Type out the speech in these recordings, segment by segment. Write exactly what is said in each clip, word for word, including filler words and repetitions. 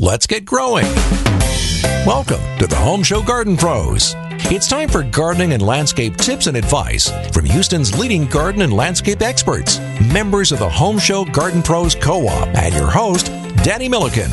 let's get growing. Welcome to the Home Show Garden Pros. It's time for gardening and landscape tips and advice from Houston's leading garden and landscape experts, members of the Home Show Garden Pros Co-op, and your host, Danny Milliken.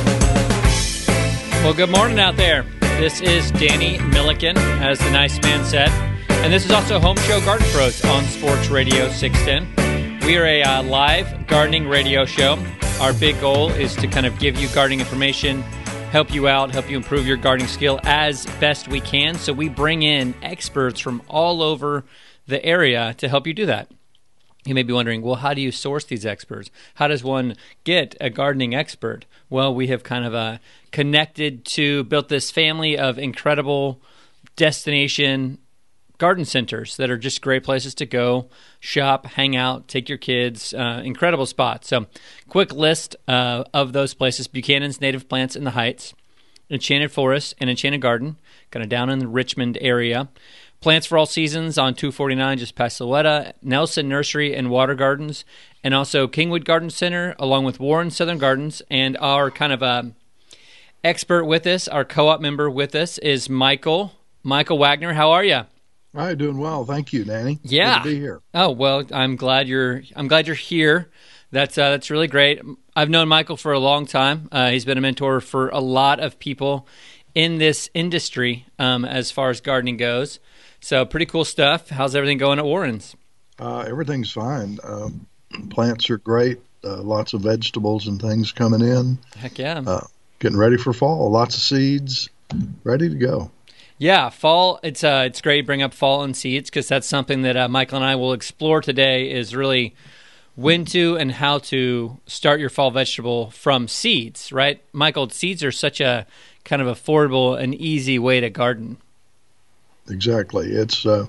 Well, good morning out there. This is Danny Milliken, as the nice man said. And this is also Home Show Garden Pros on Sports Radio six ten. We are a uh, live gardening radio show. Our big goal is to kind of give you gardening information, help you out, help you improve your gardening skill as best we can. So we bring in experts from all over the area to help you do that. You may be wondering, well, how do you source these experts? How does one get a gardening expert? Well, we have kind of uh, connected to, built this family of incredible destination garden centers that are just great places to go, shop, hang out, take your kids, uh, incredible spots. So quick list uh, of those places: Buchanan's Native Plants in the Heights, Enchanted Forest and Enchanted Garden, kind of down in the Richmond area. Plants for All Seasons on two forty-nine, just past Silhouette, Nelson Nursery and Water Gardens, and also Kingwood Garden Center, along with Warren Southern Gardens. And our kind of uh, expert with us, our co-op member with us, is Michael. Michael Wagner, how are you? Hi, doing well. Thank you, Danny. Yeah. Good to be here. Oh, well, I'm glad you're I'm glad you're here. That's uh, that's really great. I've known Michael for a long time. Uh, he's been a mentor for a lot of people in this industry um, as far as gardening goes. So pretty cool stuff. How's everything going at Warren's? Uh, everything's fine. Um, plants are great. Uh, lots of vegetables and things coming in. Heck yeah. Uh, getting ready for fall. Lots of seeds. Ready to go. Yeah, fall. It's uh, it's great to bring up fall and seeds, because that's something that uh, Michael and I will explore today, is really when to and how to start your fall vegetable from seeds, right? Michael, seeds are such a kind of affordable and easy way to garden. Exactly. It's uh,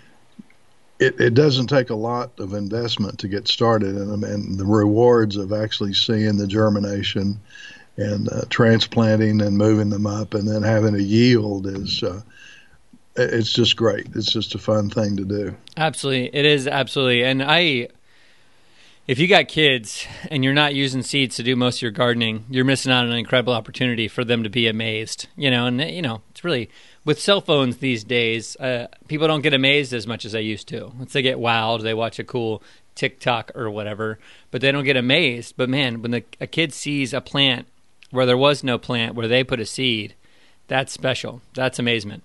it, it doesn't take a lot of investment to get started in them, and the rewards of actually seeing the germination and uh, transplanting and moving them up and then having a yield is uh, it's just great. It's just a fun thing to do. Absolutely. It is, absolutely. And I, if you got kids and you're not using seeds to do most of your gardening, you're missing out on an incredible opportunity for them to be amazed. You know, and you know, it's really, with cell phones these days, uh, people don't get amazed as much as they used to. Once they get wowed, they watch a cool TikTok or whatever, but they don't get amazed. But man, when the, a kid sees a plant where there was no plant, where they put a seed, that's special. That's amazement.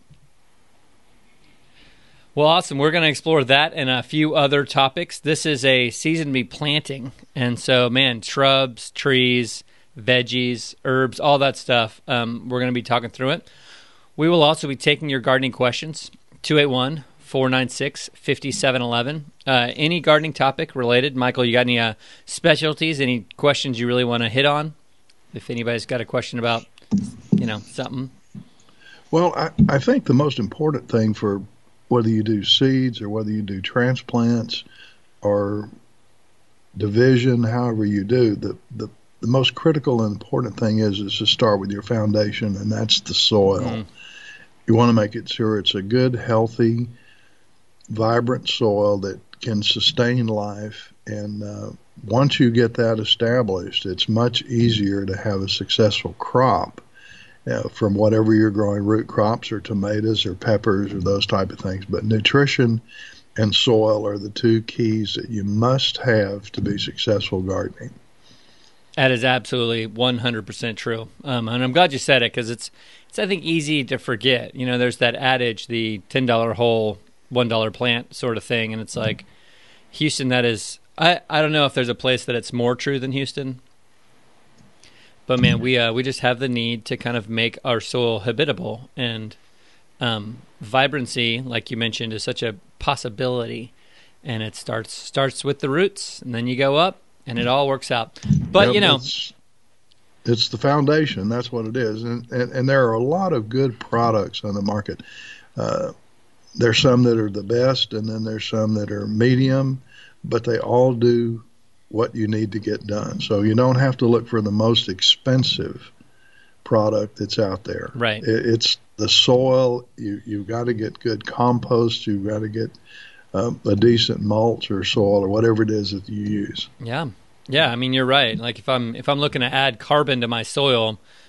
Well, awesome. We're going to explore that and a few other topics. This is a season to be planting. And so, man, shrubs, trees, veggies, herbs, all that stuff, um, we're going to be talking through it. We will also be taking your gardening questions, two eight one, four nine six, five seven one one. Uh, any gardening topic related. Michael, you got any uh, specialties, any questions you really want to hit on? If anybody's got a question about, you know, something. Well, I, I think the most important thing for whether you do seeds or whether you do transplants or division, however you do, the, the, the most critical and important thing is, is to start with your foundation, and that's the soil. Mm. You want to make it sure it's a good, healthy, vibrant soil that can sustain life. And uh, once you get that established, it's much easier to have a successful crop uh, from whatever you're growing, root crops or tomatoes or peppers or those type of things. But nutrition and soil are the two keys that you must have to be successful gardening. That is absolutely one hundred percent true. Um, and I'm glad you said it, because it's, it's, I think, easy to forget. You know, there's that adage, the ten dollar hole, one dollar plant sort of thing. And it's like, Houston, that is... I, I don't know if there's a place that it's more true than Houston, but man, we uh, we just have the need to kind of make our soil habitable, and um, vibrancy, like you mentioned, is such a possibility, and it starts starts with the roots, and then you go up, and it all works out. But yep, you know, it's, it's the foundation. That's what it is, and, and and there are a lot of good products on the market. Uh, there's some that are the best, and then there's some that are medium, but they all do what you need to get done. So you don't have to look for the most expensive product that's out there. Right. It, it's the soil. You, you've got to get good compost. You've got to get uh, a decent mulch or soil or whatever it is that you use. Yeah. Yeah, I mean, you're right. Like if I'm if I'm looking to add carbon to my soil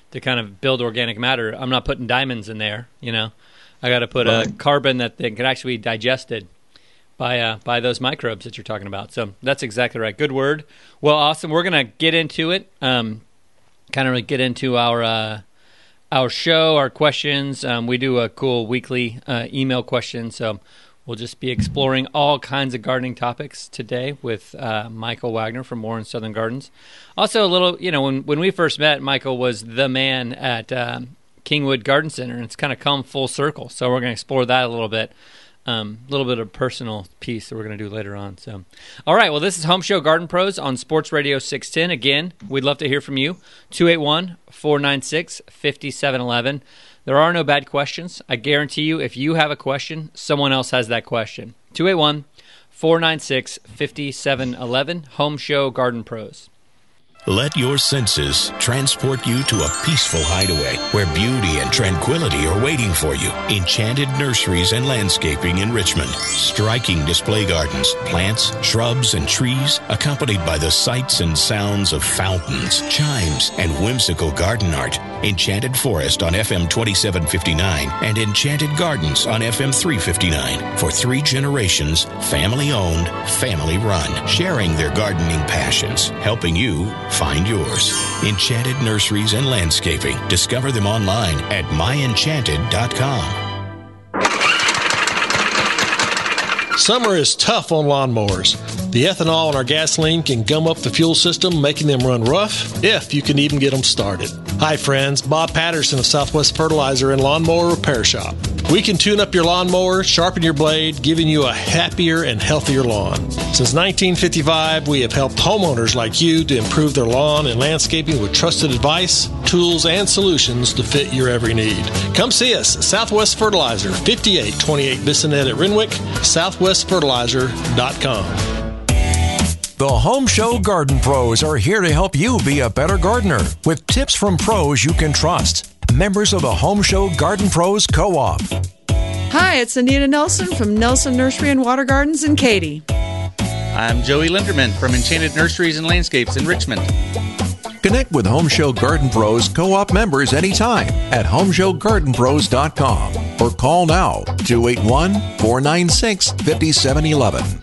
to kind of build organic matter. I'm not putting diamonds in there, you know. I got to put Right. a carbon that, that can actually be digested by uh, by those microbes that you're talking about. So that's exactly right. Good word. Well, awesome. We're going to get into it, um, kind of really get into our uh, our show, our questions. Um, we do a cool weekly uh, email question, so we'll just be exploring all kinds of gardening topics today with uh, Michael Wagner from Warren Southern Gardens. Also, a little, you know, when, when we first met, Michael was the man at um, Kingwood Garden Center, and it's kind of come full circle. So we're going to explore that a little bit, a um, little bit of personal piece that we're going to do later on. So, all right, well, this is Home Show Garden Pros on Sports Radio six ten. Again, we'd love to hear from you, two eight one, four nine six, five seven one one. There are no bad questions. I guarantee you, if you have a question, someone else has that question. two eight one, four nine six, five seven one one, Home Show Garden Pros. Let your senses transport you to a peaceful hideaway where beauty and tranquility are waiting for you. Enchanted Nurseries and Landscaping in Richmond. Striking display gardens, plants, shrubs, and trees, accompanied by the sights and sounds of fountains, chimes, and whimsical garden art. Enchanted Forest on F M twenty-seven fifty-nine and Enchanted Gardens on F M three fifty-nine. For three generations, family-owned, family-run, sharing their gardening passions, helping you find yours. Enchanted Nurseries and Landscaping. Discover them online at my enchanted dot com. Summer is tough on lawnmowers. The ethanol in our gasoline can gum up the fuel system, making them run rough, if you can even get them started. Hi friends, Bob Patterson of Southwest Fertilizer and Lawnmower Repair Shop. We can tune up your lawnmower, sharpen your blade, giving you a happier and healthier lawn. Since nineteen fifty-five, we have helped homeowners like you to improve their lawn and landscaping with trusted advice, tools, and solutions to fit your every need. Come see us, Southwest Fertilizer, fifty-eight twenty-eight Bissonnet at Renwick, southwest fertilizer dot com. The Home Show Garden Pros are here to help you be a better gardener with tips from pros you can trust. Members of the Home Show Garden Pros Co-op. Hi, it's Anita Nelson from Nelson Nursery and Water Gardens in Katy. I'm Joey Linderman from Enchanted Nurseries and Landscapes in Richmond. Connect with Home Show Garden Pros Co-op members anytime at home show garden pros dot com or call now two eight one, four nine six, five seven one one.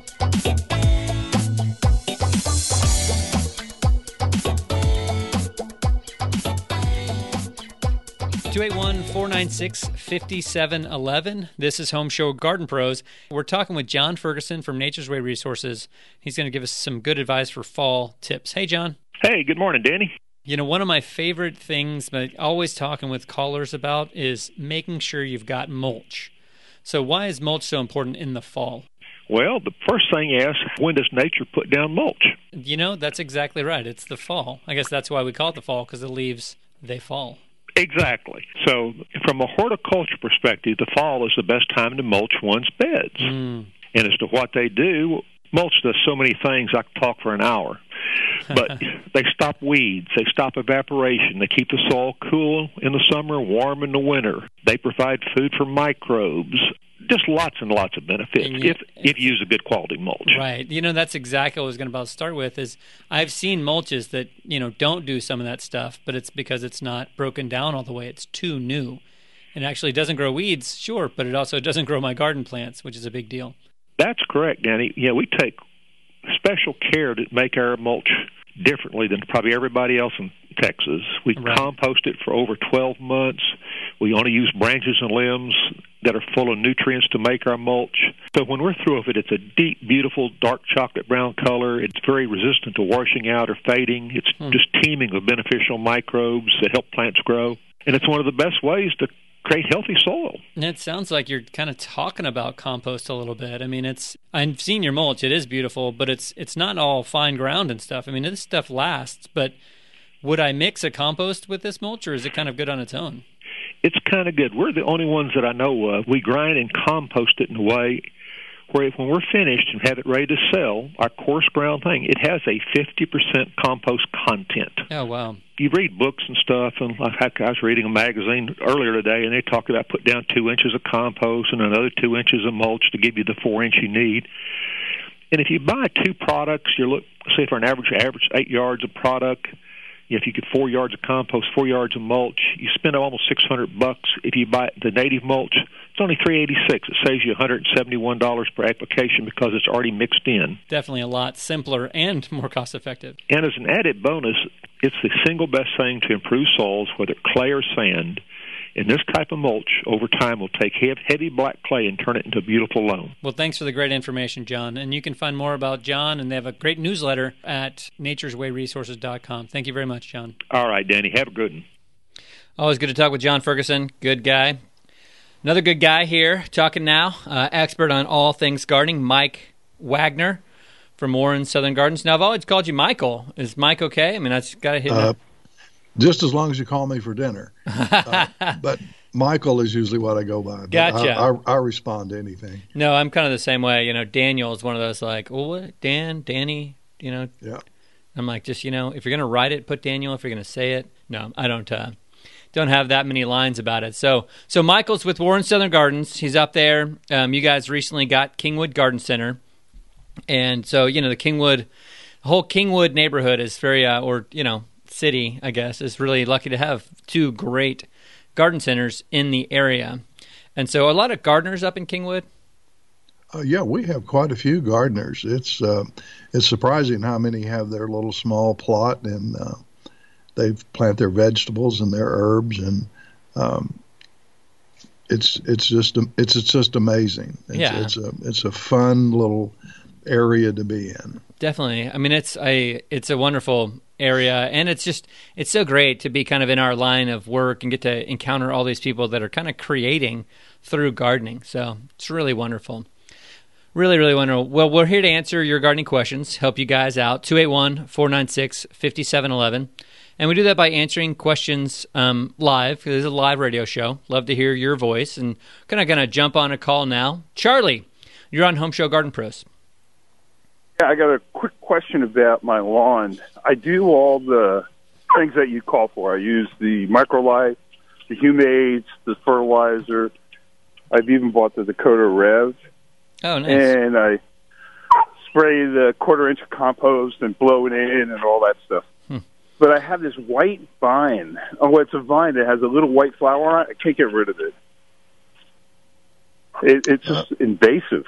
two eight one, four nine six, five seven one one. This is Home Show Garden Pros. We're talking with John Ferguson from Nature's Way Resources. He's going to give us some good advice for fall tips. Hey, John. Hey, good morning, Danny. You know, one of my favorite things that always talking with callers about is making sure you've got mulch. So why is mulch so important in the fall? Well, the first thing you ask, when does nature put down mulch? You know, that's exactly right. It's the fall. I guess that's why we call it the fall, because the leaves, they fall. Exactly. So from a horticulture perspective, the fall is the best time to mulch one's beds. Mm. And as to what they do, mulch does so many things, I could talk for an hour. But they stop weeds, they stop evaporation, they keep the soil cool in the summer, warm in the winter. They provide food for microbes. Just lots and lots of benefits And you- if if you use a good quality mulch. Right. You know, that's exactly what I was going to about start with is I've seen mulches that, you know, don't do some of that stuff, but it's because it's not broken down all the way. It's too new. It actually doesn't grow weeds, sure, but it also doesn't grow my garden plants, which is a big deal. That's correct, Danny. Yeah, we take special care to make our mulch differently than probably everybody else in Texas. We Right. compost it for over twelve months. We only use branches and limbs that are full of nutrients to make our mulch. So when we're through with it, it's a deep, beautiful, dark chocolate brown color. It's very resistant to washing out or fading. It's Hmm. just teeming with beneficial microbes that help plants grow. And it's one of the best ways to create healthy soil. And it sounds like you're kind of talking about compost a little bit. I mean, it's I've seen your mulch. It is beautiful, but it's it's not all fine ground and stuff. I mean, this stuff lasts, but would I mix a compost with this mulch, or is it kind of good on its own? It's kind of good. We're the only ones that I know of. We grind and compost it in a way where if, when we're finished and have it ready to sell, our coarse ground thing, it has a fifty percent compost content. Oh, wow. You read books and stuff, and like I was reading a magazine earlier today, and they talked about put down two inches of compost and another two inches of mulch to give you the four inch you need. And if you buy two products, you look say for an average average eight yards of product, If you get four yards of compost, four yards of mulch, you spend almost six hundred bucks. If you buy the native mulch, it's only three eighty-six. It saves you one hundred seventy-one dollars per application because it's already mixed in. Definitely a lot simpler and more cost effective. And as an added bonus, it's the single best thing to improve soils, whether clay or sand. And this type of mulch, over time, will take heavy black clay and turn it into a beautiful loam. Well, thanks for the great information, John. And you can find more about John, and they have a great newsletter at nature's way resources dot com. Thank you very much, John. All right, Danny. Have a good one. Always good to talk with John Ferguson. Good guy. Another good guy here talking now, uh, expert on all things gardening, Mike Wagner from Warren Southern Gardens. Now, I've always called you Michael. Is Mike okay? I mean, that's got to hit uh, just as long as you call me for dinner. uh, but Michael is usually what I go by. But gotcha. I, I, I respond to anything. No, I'm kind of the same way. You know, Daniel is one of those like, oh, what? Dan, Danny, you know. Yeah. I'm like, just, you know, if you're going to write it, put Daniel. If you're going to say it, no, I don't uh, don't have that many lines about it. So so Michael's with Warren Southern Gardens. He's up there. Um, you guys recently got Kingwood Garden Center. And so, you know, the Kingwood, the whole Kingwood neighborhood is very, uh, or, you know, city, I guess, is really lucky to have two great garden centers in the area. And so a lot of gardeners up in Kingwood. Uh, yeah, we have quite a few gardeners. It's uh, it's surprising how many have their little small plot, and uh, they plant their vegetables and their herbs, and um, it's it's just it's it's just amazing. It's, yeah, it's a it's a fun little area to be in. Definitely. I mean, it's a it's a wonderful area, and it's just it's so great to be kind of in our line of work and get to encounter all these people that are kind of creating through gardening. So it's really wonderful. Really, really wonderful. Well, we're here to answer your gardening questions, help you guys out. two eight one, four nine six, five seven one one. And we do that by answering questions um, live. This is a live radio show. Love to hear your voice. And kind of going to jump on a call now. Charlie, you're on Home Show Garden Pros. Yeah, I got a quick question about my lawn. I do all the things that you call for. I use the Microlife, the Humades, the fertilizer. I've even bought the Dakota Rev. Oh, nice. And I spray the quarter inch of compost and blow it in and all that stuff. Hmm. But I have this white vine. Oh, it's a vine that has a little white flower on it. I can't get rid of it. it it's just uh, invasive.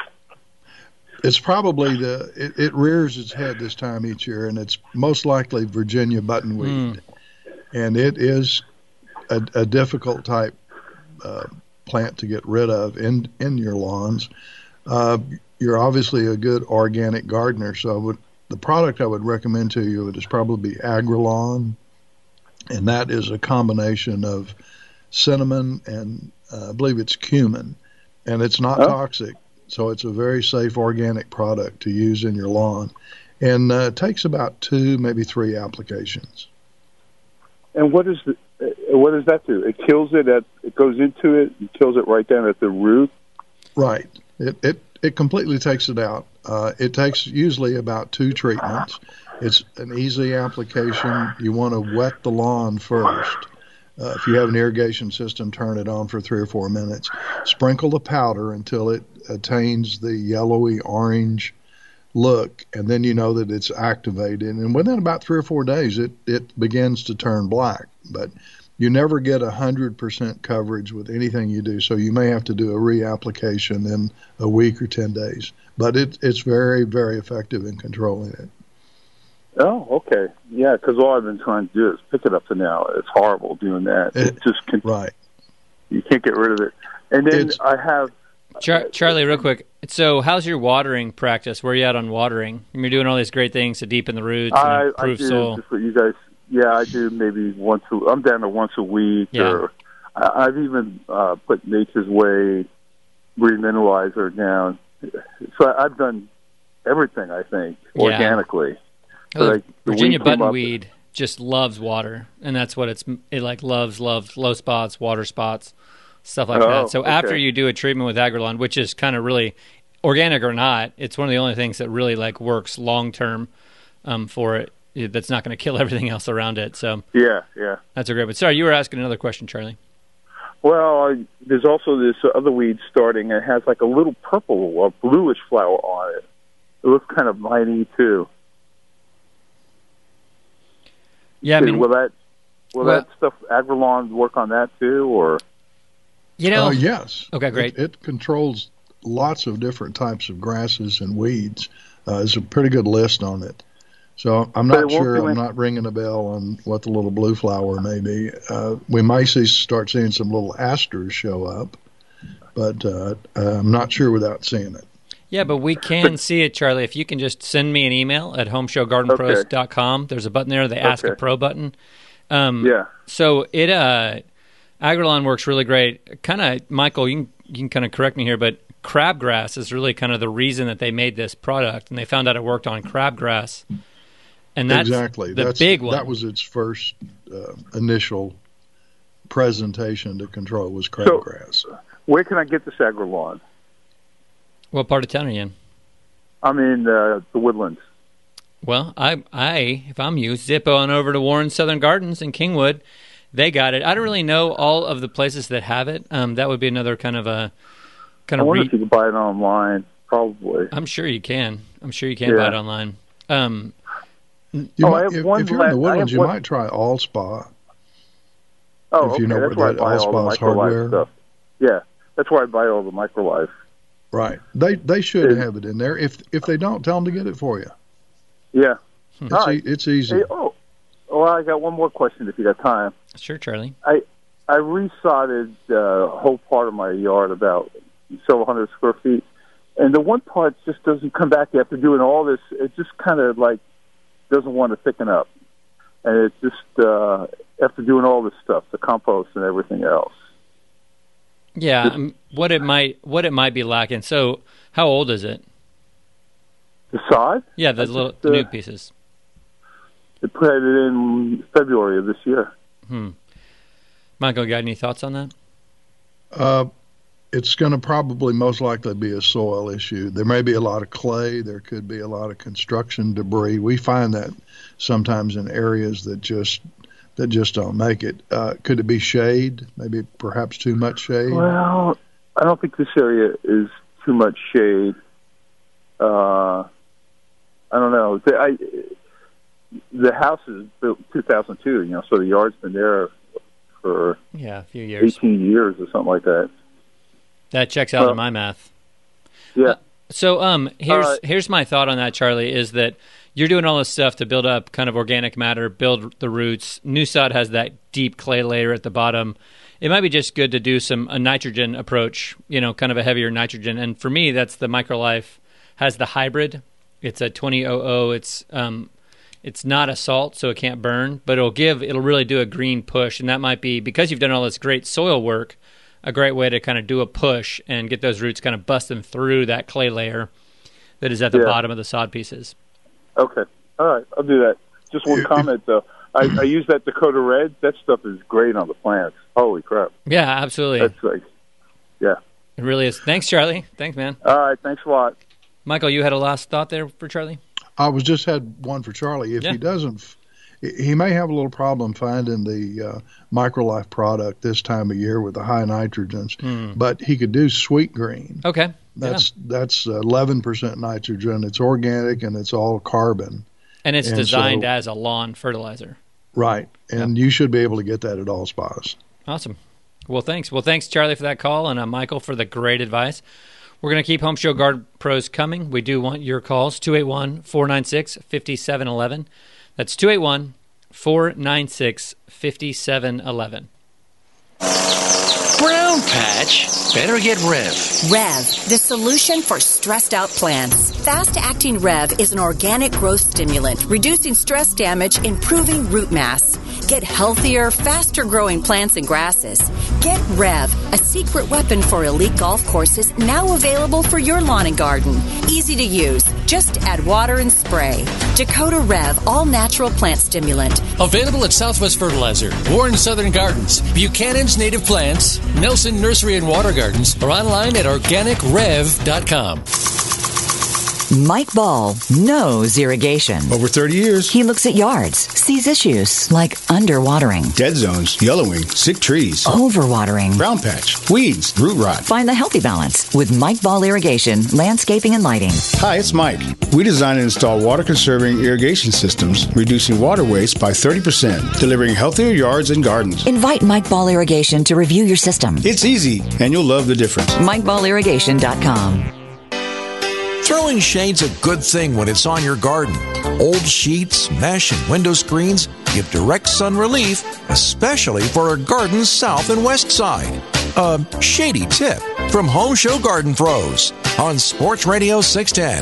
It's probably the, it, it rears its head this time each year, and it's most likely Virginia buttonweed. Mm. And it is a, a difficult type uh, plant to get rid of in, in your lawns. Uh, you're obviously a good organic gardener, so I would, the product I would recommend to you would is probably Agralawn, and that is a combination of cinnamon and uh, I believe it's cumin, and it's not oh. toxic, so it's a very safe organic product to use in your lawn, and uh, it takes about two, maybe three applications. And what is the, uh, what does that do? It kills it at, it goes into it and kills it right down at the root? Right. It, it it completely takes it out. Uh, it takes usually about two treatments. It's an easy application. You want to wet the lawn first. Uh, if you have an irrigation system, turn it on for three or four minutes. Sprinkle the powder until it attains the yellowy orange look, and then you know that it's activated. And within about three or four days, it, it begins to turn black. But you never get one hundred percent coverage with anything you do, so you may have to do a reapplication in a week or ten days. But it, it's very, very effective in controlling it. Oh, okay. Yeah, because all I've been trying to do is pick it up to now. It's horrible doing that. It, it just can, right. You can't get rid of it. And then it's, I have... Char- Charlie, real quick. So how's your watering practice? Where are you at on watering? You're doing all these great things to deepen the roots and I, improve I do, soil. Just what you guys... Yeah, I do maybe once a, I'm down to once a week. Yeah. Or I, I've even uh, put Nature's Way remineralizer down. So I, I've done everything, I think, yeah. organically. Oh, like Virginia buttonweed just loves water, and that's what it's it like loves loves low spots, water spots, stuff like oh, that. So okay. after you do a treatment with Agralawn, which is kind of really organic or not, it's one of the only things that really like works long term um, for it. That's not going to kill everything else around it. So yeah, yeah, that's a great. But sorry, you were asking another question, Charlie. Well, uh, there's also this other weed starting. It has like a little purple or bluish flower on it. It looks kind of viney too. Yeah, I mean, will that will well, that stuff Agrelon work on that too, or you know? Uh, yes. Okay, great. It, it controls lots of different types of grasses and weeds. Uh, there's a pretty good list on it. So I'm not sure. I'm not ringing a bell on what the little blue flower may be. Uh, we may see start seeing some little asters show up, but uh, I'm not sure without seeing it. Yeah, but we can see it, Charlie. If you can just send me an email at home show garden pros dot com. There's a button there, the Ask okay. a Pro button. Um, yeah. So it uh, Agrelon works really great. Kind of, Michael, you can, you can kind of correct me here, but crabgrass is really kind of the reason that they made this product, and they found out it worked on crabgrass. And that's exactly. the that's, big one. That was its first uh, initial presentation to control was crabgrass. So, where can I get this Agrelon? What part of town are you in? I'm in uh, the Woodlands. Well, I, I, if I'm you, zip on over to Warren Southern Gardens in Kingwood. They got it. I don't really know all of the places that have it. Um, that would be another kind of a kind I of. wonder Re- if you can buy it online. Probably. I'm sure you can. I'm sure you can yeah. buy it online. Um, you oh, might, I have if, one if you're in the last, Woodlands, you one... might try Allspa. Oh, if okay. you know That's where where that I buy all the Allspa's MicroLife hardware. stuff. Yeah, that's where I buy all the MicroLife. Right. They they should Is, have it in there. If if they don't, tell them to get it for you. Yeah. It's, right. e- it's easy. Hey, oh, well, I got one more question if you got time. Sure, Charlie. I I resodded uh, a whole part of my yard, about several hundred square feet, and the one part just doesn't come back after doing all this. It just kind of like doesn't want to thicken up, and it's just uh, after doing all this stuff, the compost and everything else. Yeah, um, what it might what it might be lacking. So, how old is it? The sod? Yeah, the I little just, uh, new pieces. They put it in February of this year. Hmm. Michael, got any thoughts on that? Uh, it's going to probably most likely be a soil issue. There may be a lot of clay. There could be a lot of construction debris. We find that sometimes in areas that just that just don't make it. Uh, could it be shade? Maybe perhaps too much shade? Well, I don't think this area is too much shade. Uh, I don't know. The, I, the house is built two thousand two, you know, so the yard's been there for yeah, a few years, eighteen years or something like that. That checks out uh, in my math. Yeah. Uh, so um, here's uh, here's my thought on that, Charlie, is that you're doing all this stuff to build up kind of organic matter, build the roots. New sod has that deep clay layer at the bottom. It might be just good to do some a nitrogen approach, you know, kind of a heavier nitrogen. And for me, that's the MicroLife has the hybrid. It's a twenty hundred. It's um, it's not a salt, so it can't burn, but it'll give it'll really do a green push, and that might be because you've done all this great soil work. A great way to kind of do a push and get those roots kind of busting through that clay layer that is at the yeah. bottom of the sod pieces. Okay. All right. I'll do that. Just one comment, though. I, I use that Dakota Red. That stuff is great on the plants. Holy crap. Yeah, absolutely. That's like, yeah. It really is. Thanks, Charlie. Thanks, man. All right. Thanks a lot. Michael, you had a last thought there for Charlie? I was just had one for Charlie. If yeah. he doesn't, he may have a little problem finding the uh, MicroLife product this time of year with the high nitrogens, hmm. but he could do Sweet Green. Okay. That's yeah. that's eleven percent nitrogen. It's organic and it's all carbon. And it's and designed so, as a lawn fertilizer. Right. And yeah. you should be able to get that at all spas. Awesome. Well, thanks. Well, thanks, Charlie, for that call, and uh, Michael for the great advice. We're going to keep Home Show Garden Pros coming. We do want your calls, two eight one, four nine six, five seven one one. That's two eight one, four nine six, five seven one one. Brown patch. Better get Rev. Rev, the solution for stressed out plants. Fast-acting Rev is an organic growth stimulant, reducing stress damage, improving root mass. Get healthier, faster-growing plants and grasses. Get Rev, a secret weapon for elite golf courses, now available for your lawn and garden. Easy to use. Just add water and spray. Dakota Rev, all-natural plant stimulant. Available at Southwest Fertilizer, Warren Southern Gardens, Buchanan's Native Plants, Nelson Nursery and Water Gardens, or online at organic rev dot com. Mike Ball knows irrigation. Over thirty years. He looks at yards, sees issues like underwatering, dead zones, yellowing, sick trees, overwatering, brown patch, weeds, root rot. Find the healthy balance with Mike Ball Irrigation, Landscaping and Lighting. Hi, it's Mike. We design and install water-conserving irrigation systems, reducing water waste by thirty percent, delivering healthier yards and gardens. Invite Mike Ball Irrigation to review your system. It's easy, and you'll love the difference. Mike Ball Irrigation dot com. Throwing shade's a good thing when it's on your garden. Old sheets, mesh, and window screens give direct sun relief, especially for our garden's south and west side. A shady tip from Home Show Garden Pros on Sports Radio six ten.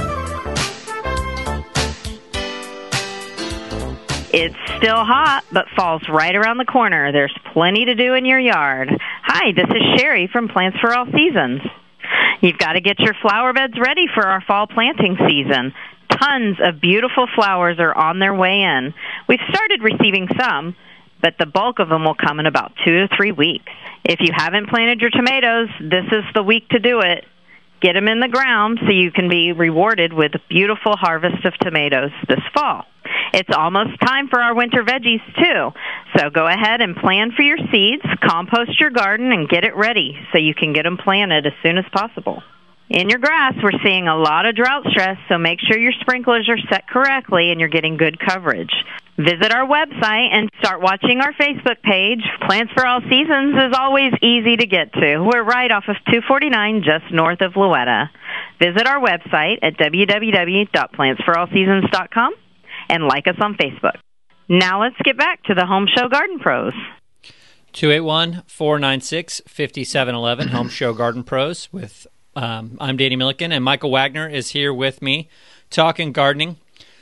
It's still hot, but fall's right around the corner. There's plenty to do in your yard. Hi, this is Sherry from Plants for All Seasons. You've got to get your flower beds ready for our fall planting season. Tons of beautiful flowers are on their way in. We've started receiving some, but the bulk of them will come in about two to three weeks. If you haven't planted your tomatoes, this is the week to do it. Get them in the ground so you can be rewarded with a beautiful harvest of tomatoes this fall. It's almost time for our winter veggies, too. So go ahead and plan for your seeds, compost your garden, and get it ready so you can get them planted as soon as possible. In your grass, we're seeing a lot of drought stress, so make sure your sprinklers are set correctly and you're getting good coverage. Visit our website and start watching our Facebook page. Plants for All Seasons is always easy to get to. We're right off of two forty-nine, just north of Louetta. Visit our website at w w w dot plants for all seasons dot com and like us on Facebook. Now let's get back to the Home Show Garden Pros. two eight one, four nine six, five seven one one, Home Show Garden Pros. With um, I'm Danny Milliken, and Michael Wagner is here with me talking gardening.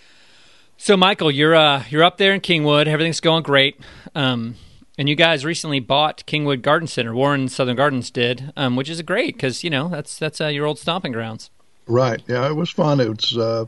So, Michael, you're uh, you're up there in Kingwood. Everything's going great. Um, and you guys recently bought Kingwood Garden Center. Warren Southern Gardens did, um, which is great because, you know, that's that's uh, your old stomping grounds. Right. Yeah, it was fun. It was, uh,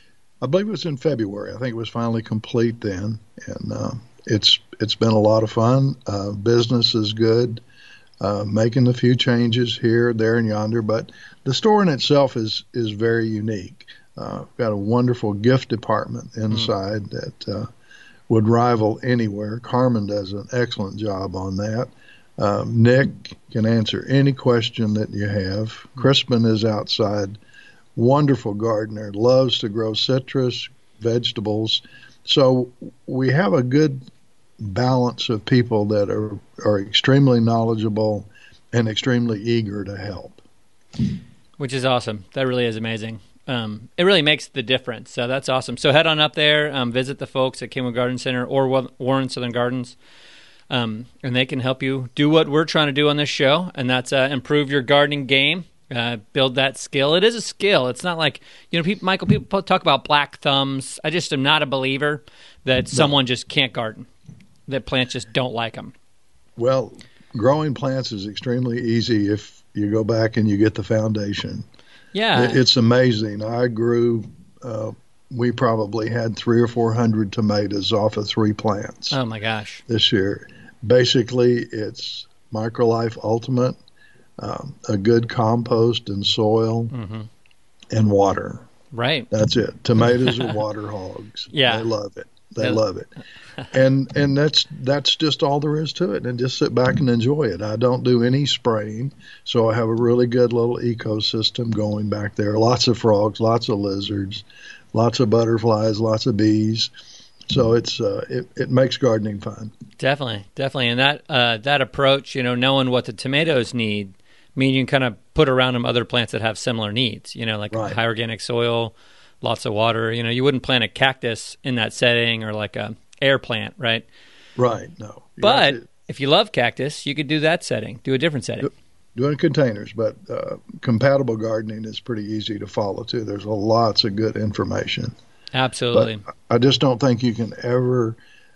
I believe it was in February. I think it was finally complete then. And uh, it's it's been a lot of fun. Uh, business is good. Uh, making a few changes here, there, and yonder. But the store in itself is, is very unique. Uh, got a wonderful gift department inside mm. that uh, would rival anywhere. Carmen does an excellent job on that. Um, Nick can answer any question that you have. Mm. Crispin is outside, wonderful gardener, loves to grow citrus, vegetables. So we have a good balance of people that are, are extremely knowledgeable and extremely eager to help. Which is awesome. That really is amazing. Um, it really makes the difference. So that's awesome. So head on up there, um, visit the folks at Kingwood Garden Center or Warren Southern Gardens, um, and they can help you do what we're trying to do on this show, and that's uh, improve your gardening game, uh, build that skill. It is a skill. It's not like, you know, people, Michael, people talk about black thumbs. I just am not a believer that someone just can't garden, that plants just don't like them. Well, growing plants is extremely easy if you go back and you get the foundation. Yeah. It's amazing. I grew, uh, we probably had three or four hundred tomatoes off of three plants. Oh, my gosh. This year. Basically, it's MicroLife Ultimate, um, a good compost and soil, mm-hmm. and water. Right. That's it. Tomatoes are water hogs. Yeah. They love it. They yeah. love it. And and that's that's just all there is to it. And just sit back and enjoy it. I don't do any spraying, so I have a really good little ecosystem going back there. Lots of frogs, lots of lizards, lots of butterflies, lots of bees. So it's uh, it, it makes gardening fun. Definitely, definitely. And that uh, that approach, you know, knowing what the tomatoes need, I mean, you can kind of put around them other plants that have similar needs, you know, like right. high organic soil, lots of water. You know, you wouldn't plant a cactus in that setting or like a air plant, right? Right, no. You but to, if you love cactus, you could do that setting, do a different setting. Do, doing containers, but uh, compatible gardening is pretty easy to follow, too. There's lots of good information. Absolutely. But I just don't think you can ever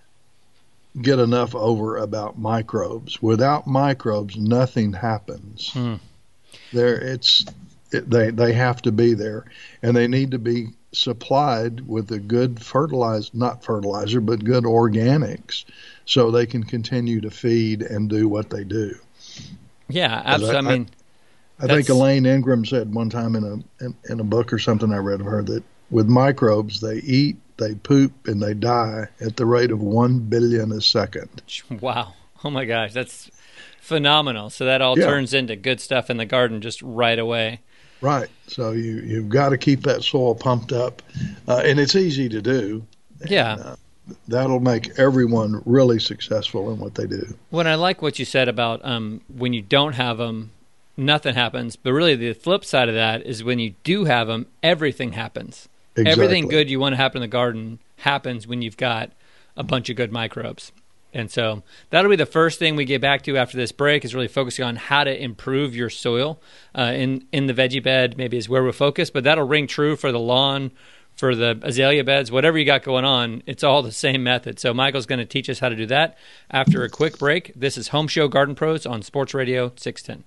get enough over about microbes. Without microbes, nothing happens. Hmm. There, it's it, they they have to be there, and they need to be supplied with a good fertilizer, not fertilizer, but good organics, so they can continue to feed and do what they do. Yeah, absolutely. I, I mean, I think Elaine Ingram said one time in a in, in a book or something I read of her that with microbes, they eat, they poop, and they die at the rate of one billion a second. Wow. Oh, my gosh. That's phenomenal. So that all Yeah. turns into good stuff in the garden just right away. Right. So you, you've got to keep that soil pumped up, uh, and it's easy to do. Yeah. And, uh, that'll make everyone really successful in what they do. Well, I like what you said about um, when you don't have them, nothing happens. But really the flip side of that is when you do have them, everything happens. Exactly. Everything good you want to happen in the garden happens when you've got a bunch of good microbes. And so that'll be the first thing we get back to after this break, is really focusing on how to improve your soil uh, in, in the veggie bed, maybe is where we're focused. But that'll ring true for the lawn, for the azalea beds, whatever you got going on. It's all the same method. So Michael's going to teach us how to do that after a quick break. This is Home Show Garden Pros on Sports Radio six ten.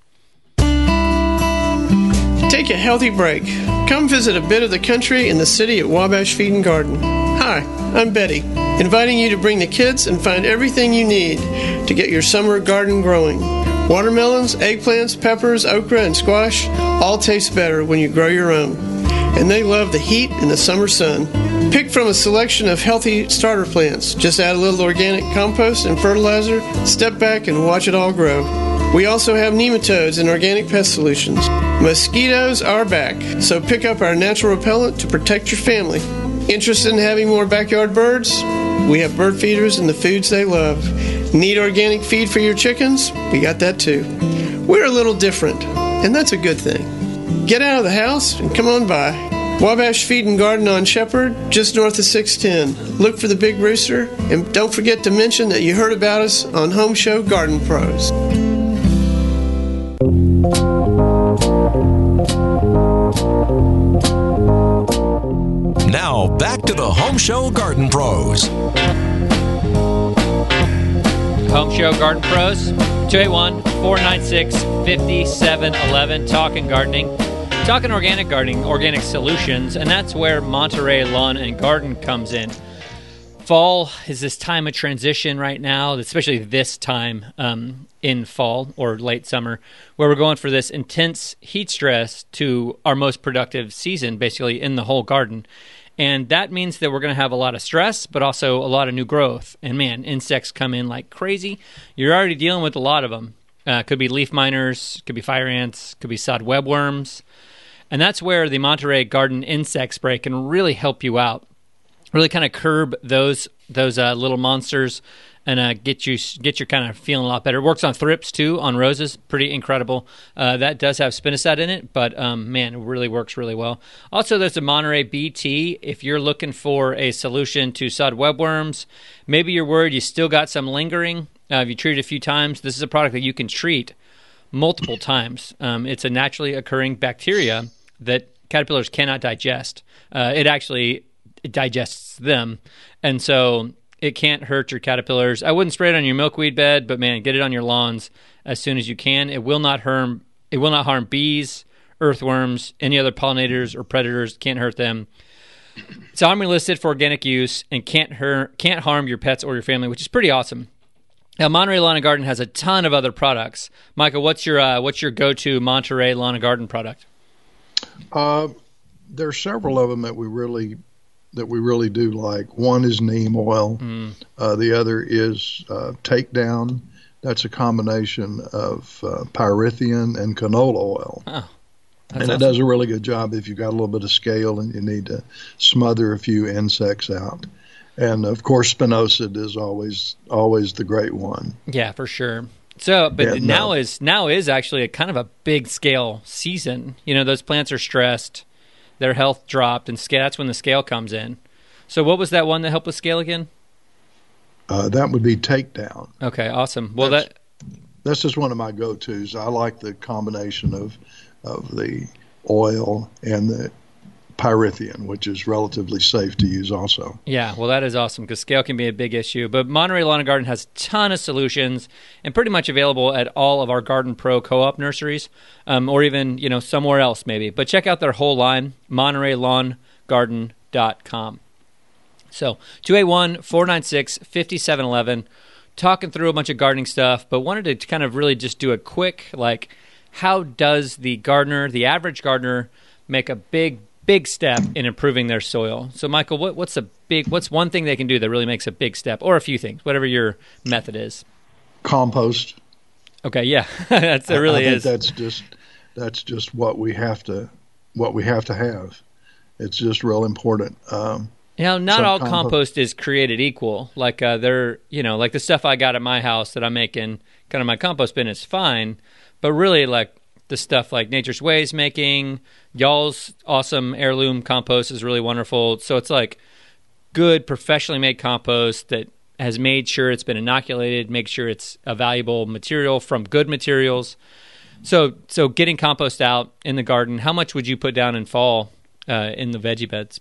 Take a healthy break. Come visit a bit of the country in the city at Wabash Feed and Garden. Hi, I'm Betty, inviting you to bring the kids and find everything you need to get your summer garden growing. Watermelons, eggplants, peppers, okra, and squash all taste better when you grow your own. And they love the heat and the summer sun. Pick from a selection of healthy starter plants. Just add a little organic compost and fertilizer, step back and watch it all grow. We also have nematodes and organic pest solutions. Mosquitoes are back, so pick up our natural repellent to protect your family. Interested in having more backyard birds? We have bird feeders and the foods they love. Need organic feed for your chickens? We got that too. We're a little different, and that's a good thing. Get out of the house and come on by. Wabash Feed and Garden on Shepherd, just north of six ten. Look for the Big Rooster, and don't forget to mention that you heard about us on Home Show Garden Pros. Now, back to the Home Show Garden Pros. Home Show Garden Pros, two eight one, four nine six, five seven one one, talking gardening, talking organic gardening, organic solutions, and that's where Monterey Lawn and Garden comes in. Fall is this time of transition right now, especially this time um, in fall or late summer, where we're going for this intense heat stress to our most productive season, basically in the whole garden. And that means that we're going to have a lot of stress, but also a lot of new growth. And man, insects come in like crazy. You're already dealing with a lot of them. Uh, could be leaf miners, could be fire ants, could be sod webworms. And that's where the Monterey Garden Insect Spray can really help you out. Really kind of curb those those uh, little monsters and uh, get you get you kind of feeling a lot better. It works on thrips too, on roses, pretty incredible. Uh, that does have spinosad in it, but um, man, it really works really well. Also, there's a Monterey B T. If you're looking for a solution to sod webworms, maybe you're worried you still got some lingering. Uh, if you treat it a few times, this is a product that you can treat multiple times. Um, it's a naturally occurring bacteria that caterpillars cannot digest. Uh, it actually it digests them, and so it can't hurt your caterpillars. I wouldn't spray it on your milkweed bed, but man, get it on your lawns as soon as you can. It will not harm. It will not harm bees, earthworms, any other pollinators or predators. Can't hurt them. It's omni listed for organic use and can't hurt, can't harm your pets or your family, which is pretty awesome. Now, Monterey Lawn and Garden has a ton of other products. Michael, what's your uh, what's your go-to Monterey Lawn and Garden product? Uh, there are several of them that we really that we really do like. One is neem oil. Mm. Uh, the other is uh, Takedown. That's a combination of uh, pyrethrin and canola oil. Oh, and awesome. It does a really good job if you've got a little bit of scale and you need to smother a few insects out. And, of course, spinosad is always always the great one. Yeah, for sure. So, but yeah, now no. is now is actually a kind of a big scale season. You know, those plants are stressed, their health dropped, and scale, that's when the scale comes in. So what was that one that helped with scale again? Uh, that would be Takedown. Okay, awesome. Well, that's, that that's just one of my go-tos. I like the combination of of the oil and the pyrethrin, which is relatively safe to use also. Yeah, well, that is awesome because scale can be a big issue. But Monterey Lawn and Garden has a ton of solutions and pretty much available at all of our Garden Pro co-op nurseries um, or even, you know, somewhere else maybe. But check out their whole line, Monterey Lawn Garden dot com. So two eight one, four nine six, five seven one one, talking through a bunch of gardening stuff, but wanted to kind of really just do a quick, like, how does the gardener, the average gardener, make a big, big step in improving their soil? So, Michael, what, what's a big, what's one thing they can do that really makes a big step, or a few things, whatever your method is? Compost. Okay, yeah, that's it. Really I, I is. Think that's just that's just what we have to what we have to have. It's just real important. Um, you know, not all compost. compost is created equal. Like uh, they're, you know, like the stuff I got at my house that I'm making, kind of my compost bin is fine, but really like the stuff like Nature's Ways making, y'all's awesome heirloom compost is really wonderful. So it's like good professionally made compost that has made sure it's been inoculated, make sure it's a valuable material from good materials. So so getting compost out in the garden, how much would you put down in fall uh, in the veggie beds?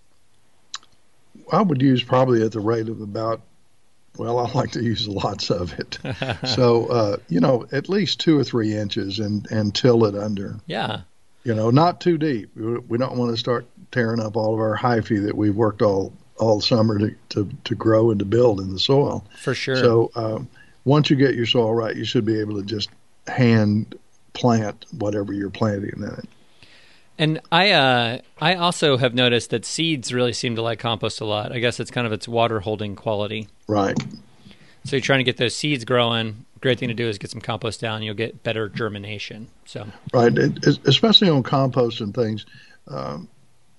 I would use probably at the rate of about, well, I like to use lots of it. so, uh, you know, at least two or three inches and, and till it under. Yeah. You know, not too deep. We don't want to start tearing up all of our hyphae that we've worked all all summer to, to, to grow and to build in the soil. For sure. So um, once you get your soil right, you should be able to just hand plant whatever you're planting in it. And I uh, I also have noticed that seeds really seem to like compost a lot. I guess it's kind of its water holding quality. Right. So you're trying to get those seeds growing. Great thing to do is get some compost down. You'll get better germination. So right, it, especially on compost and things. Um,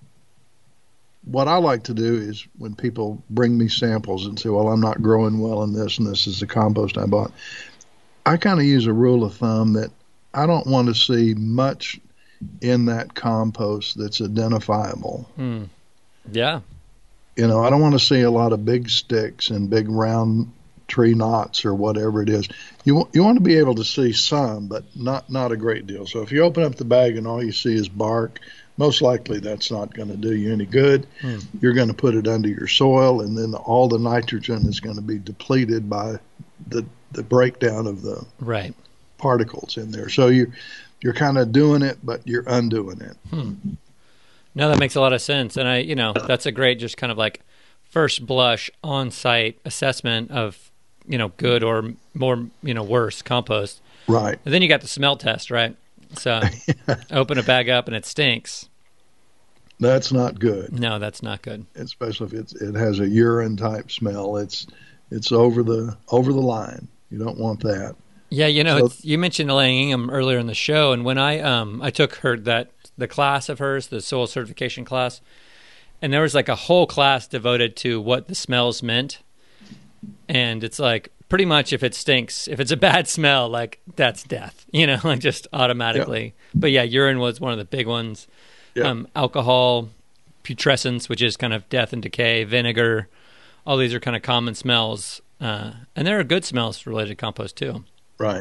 what I like to do is when people bring me samples and say, well, I'm not growing well in this and this is the compost I bought, I kind of use a rule of thumb that I don't want to see much in that compost that's identifiable. Hmm. Yeah. You know, I don't want to see a lot of big sticks and big round tree knots or whatever it is. You you want to be able to see some, but not, not a great deal. So if you open up the bag and all you see is bark, most likely that's not going to do you any good. Hmm. You're going to put it under your soil, and then all the nitrogen is going to be depleted by the the breakdown of the right particles in there. So you you're kind of doing it, but you're undoing it. Hmm. No, that makes a lot of sense. And I, you know, that's a great, just kind of like first blush on-site assessment of, you know, good or more, you know, worse compost. Right. And then you got the smell test, right? So open a bag up and it stinks. That's not good. No, that's not good. Especially if it's, it has a urine type smell. It's, it's over the, over the line. You don't want that. Yeah, you know, So, it's, you mentioned Elaine Ingham earlier in the show, and when I um I took her that the class of hers, the soil certification class, and there was like a whole class devoted to what the smells meant, and it's like pretty much if it stinks, if it's a bad smell, like that's death, you know, like just automatically. Yeah. But yeah, urine was one of the big ones. Yeah. Um, alcohol, putrescence, which is kind of death and decay, vinegar, all these are kind of common smells, uh, and there are good smells related to compost too. Right.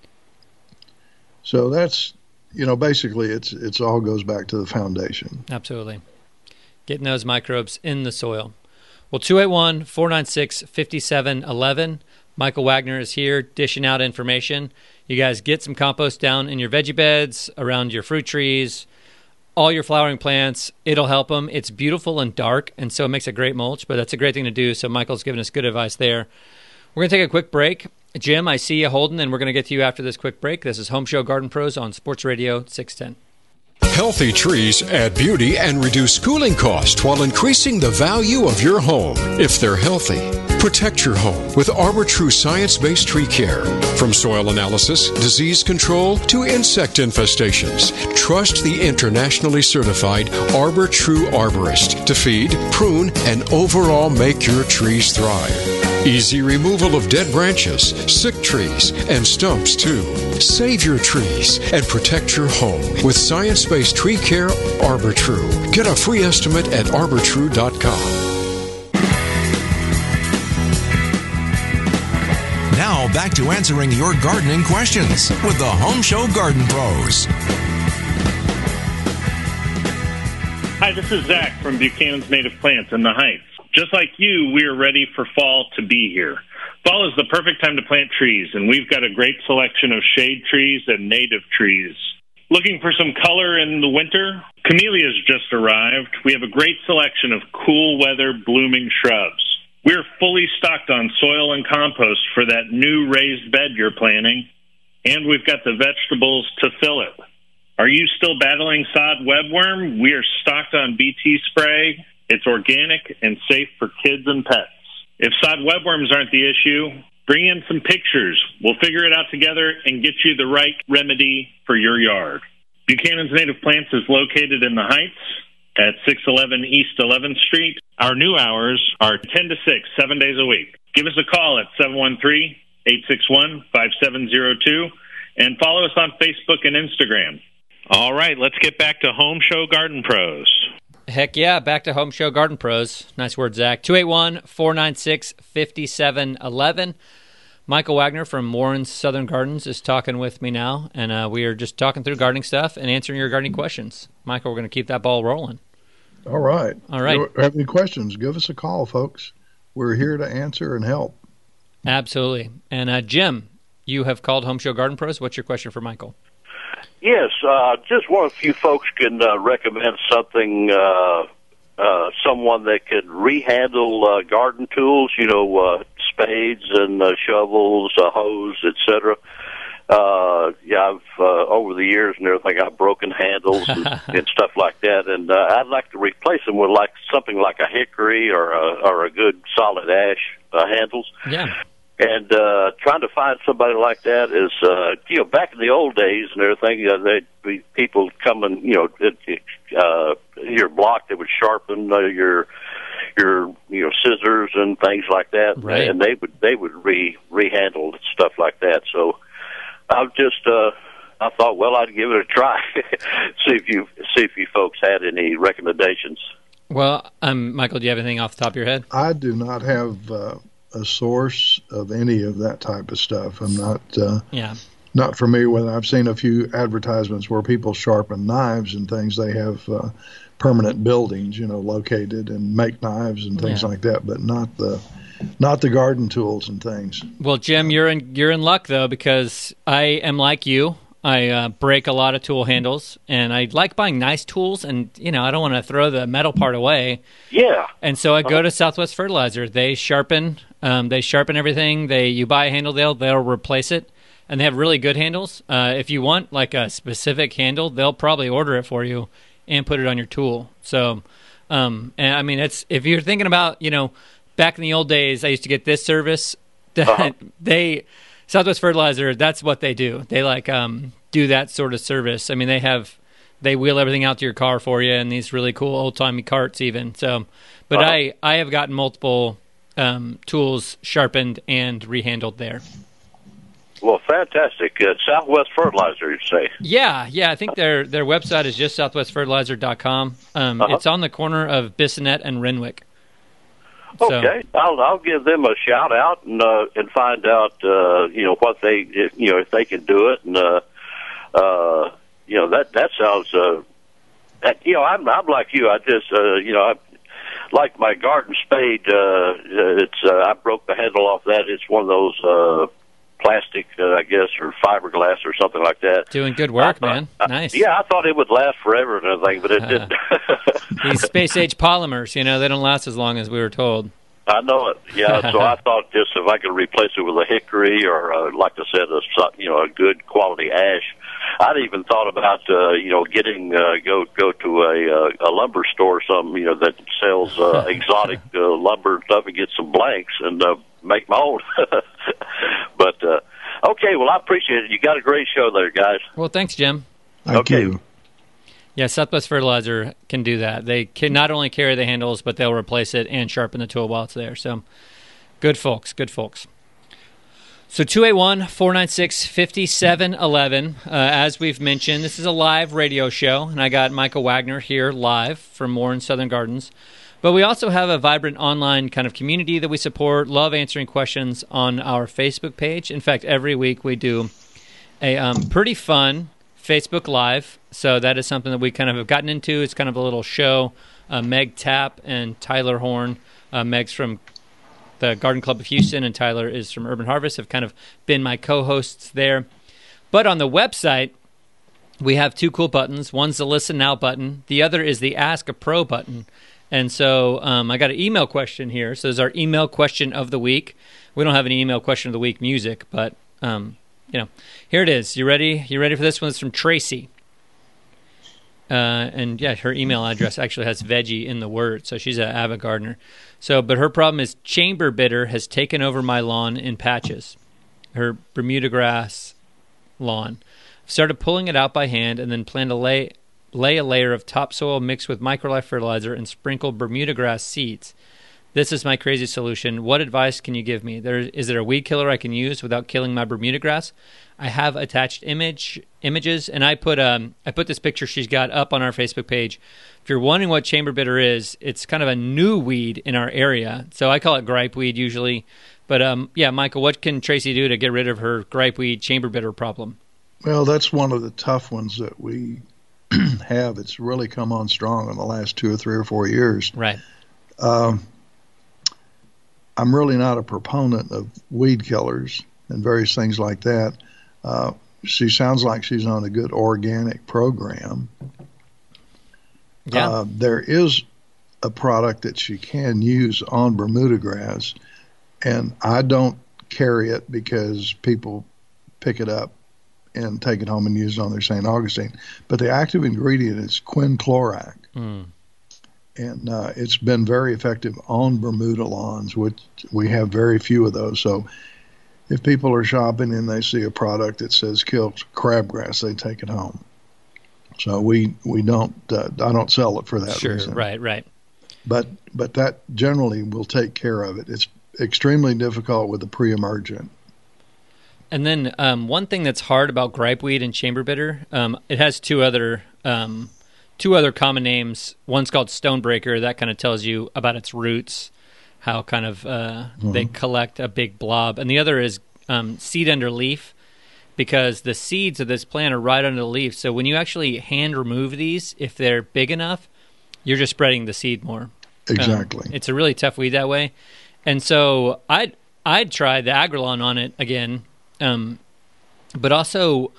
So that's, you know, basically it's it's all goes back to the foundation. Absolutely. Getting those microbes in the soil. Well, two eight one, four nine six, five seven one one. Michael Wagner is here dishing out information. You guys get some compost down in your veggie beds, around your fruit trees, all your flowering plants. It'll help them. It's beautiful and dark, and so it makes a great mulch, but that's a great thing to do. So Michael's giving us good advice there. We're going to take a quick break. Jim, I see you holding, and we're going to get to you after this quick break. This is Home Show Garden Pros on Sports Radio six ten. Healthy trees add beauty and reduce cooling costs while increasing the value of your home if they're healthy. Protect your home with ArborTrue science-based tree care. From soil analysis, disease control, to insect infestations, trust the internationally certified ArborTrue arborist to feed, prune, and overall make your trees thrive. Easy removal of dead branches, sick trees, and stumps, too. Save your trees and protect your home with science-based tree care ArborTrue. Get a free estimate at arbor true dot com. Now back to answering your gardening questions with the Home Show Garden Pros. Hi, this is Zach from Buchanan's Native Plants in the Heights. Just like you, we are ready for fall to be here. Fall is the perfect time to plant trees, and we've got a great selection of shade trees and native trees. Looking for some color in the winter? Camellias just arrived. We have a great selection of cool weather blooming shrubs. We're fully stocked on soil and compost for that new raised bed you're planning. And we've got the vegetables to fill it. Are you still battling sod webworm? We are stocked on B T spray. It's organic and safe for kids and pets. If sod webworms aren't the issue, bring in some pictures. We'll figure it out together and get you the right remedy for your yard. Buchanan's Native Plants is located in the Heights at six eleven East eleventh Street. Our new hours are ten to six, seven days a week. Give us a call at seven one three, eight six one, five seven zero two and follow us on Facebook and Instagram. All right, let's get back to Home Show Garden Pros. Heck yeah, back to Home Show Garden Pros. Nice word, Zach. two eight one, four nine six, five seven one one. Michael Wagner from Warren's Southern Gardens is talking with me now, and uh, we are just talking through gardening stuff and answering your gardening questions. Michael, we're going to keep that ball rolling. All right. All right. If you have any questions, give us a call, folks. We're here to answer and help. Absolutely. And uh, Jim, you have called Home Show Garden Pros. What's your question for Michael? Yes, uh, just one if you folks can uh, recommend something, uh, uh, someone that could rehandle uh, garden tools, you know, uh, spades and uh, shovels, uh, hose, et cetera. Uh, yeah, I've, uh, over the years and everything, I've broken handles and, and stuff like that, and uh, I'd like to replace them with like something like a hickory or a, or a good solid ash uh, handles. Yeah. And uh, trying to find somebody like that is, uh, you know, back in the old days and everything, uh, they'd be people coming, you know, it, it, uh, your block, they would sharpen uh, your, your, you know, scissors and things like that, right. And they would they would re rehandle stuff like that. So I've just, uh, I thought, well, I'd give it a try, see if you see if you folks had any recommendations. Well, um, Michael, do you have anything off the top of your head? I do not have uh, a source of any of that type of stuff. I'm not uh, yeah not familiar with it. I've seen a few advertisements where people sharpen knives and things. They have uh, permanent buildings, you know, located and make knives and things Yeah. like that, but not the not the garden tools and things. Well, Jim, you're in you're in luck though, because I am like you. I uh, break a lot of tool handles, and I like buying nice tools, and you know I don't want to throw the metal part away. Yeah. And so I go to Southwest Fertilizer. They sharpen, um, they sharpen everything. They you buy a handle, they'll they'll replace it, and they have really good handles. Uh, if you want like a specific handle, they'll probably order it for you and put it on your tool. So, um, and I mean, it's if you're thinking about you know back in the old days, I used to get this service. That Uh-huh. they Southwest Fertilizer, that's what they do. They like um, do that sort of service. I mean, they have they wheel everything out to your car for you in these really cool old timey carts, even. So, but Uh-huh. I I have gotten multiple um, tools sharpened and rehandled there. Well, fantastic. Uh, Southwest Fertilizer, you say? Yeah, yeah. I think their their website is just southwest fertilizer dot com. Um, Uh-huh. It's on the corner of Bissonnette and Renwick. So- Okay, I'll I'll give them a shout out and uh, and find out uh, you know what they if, you know if they can do it and uh, uh, you know that that sounds uh, that, you know I'm I'm like you I just uh, you know I like my garden spade uh, it's uh, I broke the handle off that. It's one of those uh, plastic uh, I guess or fiberglass or something like that. Doing good work, I thought- man. I- Nice. yeah, I thought it would last forever and everything, but it didn't. These space age polymers, you know, they don't last as long as we were told. I know it. Yeah, so I thought just if I could replace it with a hickory or, uh, like I said, a so- you know a good quality ash. I'd even thought about uh, you know getting uh, go go to a uh, a lumber store or something you know that sells uh, exotic uh, lumber and stuff and get some blanks and uh, make my own. But uh, okay, well I appreciate it. You got a great show there, guys. Well, thanks, Jim. Thank Okay. you. Yeah, Southwest Fertilizer can do that. They can not only carry the handles, but they'll replace it and sharpen the tool while it's there. So, good folks, good folks. So, two eight one, four nine six, five seven one one. Uh, as we've mentioned, this is a live radio show, and I got Michael Wagner here live from Warren Southern Gardens. But we also have a vibrant online kind of community that we support, love answering questions on our Facebook page. In fact, every week we do a um, pretty fun Facebook Live. So that is something that we kind of have gotten into. It's kind of a little show. Uh, Meg Tapp and Tyler Horn. Uh, Meg's from the Garden Club of Houston, and Tyler is from Urban Harvest, have kind of been my co-hosts there. But on the website, we have two cool buttons. One's the Listen Now button. The other is the Ask a Pro button. And so um, I got an email question here. So this is our email question of the week. We don't have an email question of the week music, but um, you know, here it is. You ready? You ready for this one? It's from Tracy. Uh, and yeah, her email address actually has veggie in the word, so she's an avid gardener. So, but her problem is chamber bitter has taken over my lawn in patches. Her Bermuda grass lawn. I've started pulling it out by hand and then plan to lay lay a layer of topsoil mixed with microlife fertilizer and sprinkle Bermuda grass seeds. This is my crazy solution. What advice can you give me? There, is there a weed killer I can use without killing my Bermuda grass? I have attached image images, and I put um I put this picture she's got up on our Facebook page. If you're wondering what chamber bitter is, it's kind of a new weed in our area. So I call it gripe weed usually. But um yeah, Michael, what can Tracy do to get rid of her gripe weed chamber bitter problem? Well, that's one of the tough ones that we have. It's really come on strong in the last two or three or four years. Right. Um, I'm really not a proponent of weed killers and various things like that. Uh, she sounds like she's on a good organic program. Yeah. Uh, there is a product that she can use on Bermuda grass, and I don't carry it because people pick it up and take it home and use it on their Saint Augustine. But the active ingredient is quinclorac. Mm. And uh, it's been very effective on Bermuda lawns, which we have very few of those. So if people are shopping and they see a product that says kill crabgrass, they take it home. So we we don't uh, I don't sell it for that sure, reason. Right, right. But but that generally will take care of it. It's extremely difficult with the pre-emergent. And then um, one thing that's hard about gripeweed and chamber bitter, um, it has two other um, two other common names. One's called stonebreaker. That kind of tells you about its roots, how kind of uh, mm-hmm. they collect a big blob. And the other is um, seed under leaf, because the seeds of this plant are right under the leaf. So when you actually hand remove these, if they're big enough, you're just spreading the seed more. Exactly. Um, it's a really tough weed that way. And so I'd, I'd try the Agrelon on it again. Um, but also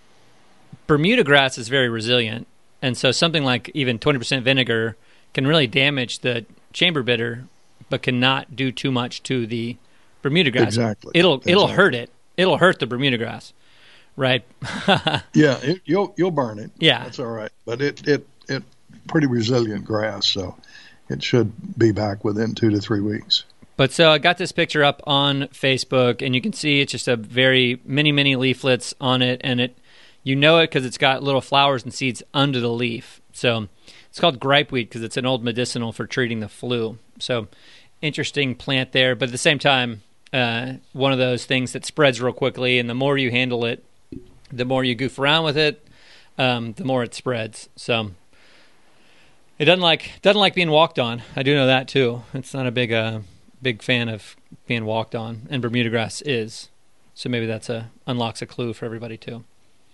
Bermuda grass is very resilient. And so something like even twenty percent vinegar can really damage the chamber bitter, but cannot do too much to the Bermuda grass. Exactly. It'll exactly. it'll hurt it. It'll hurt the Bermuda grass, right? yeah, it, you'll you'll burn it. Yeah, that's all right. But it it it pretty resilient grass, so it should be back within two to three weeks. But so I got this picture up on Facebook, and you can see it's just a very many many leaflets on it, and it. You know it because it's got little flowers and seeds under the leaf. So it's called gripeweed because it's an old medicinal for treating the flu. So interesting plant there. But at the same time, uh, one of those things that spreads real quickly, and the more you handle it, the more you goof around with it, um, the more it spreads. So it doesn't like doesn't like being walked on. I do know that too. It's not a big uh, big fan of being walked on, and Bermuda grass is. So maybe that's a unlocks a clue for everybody too.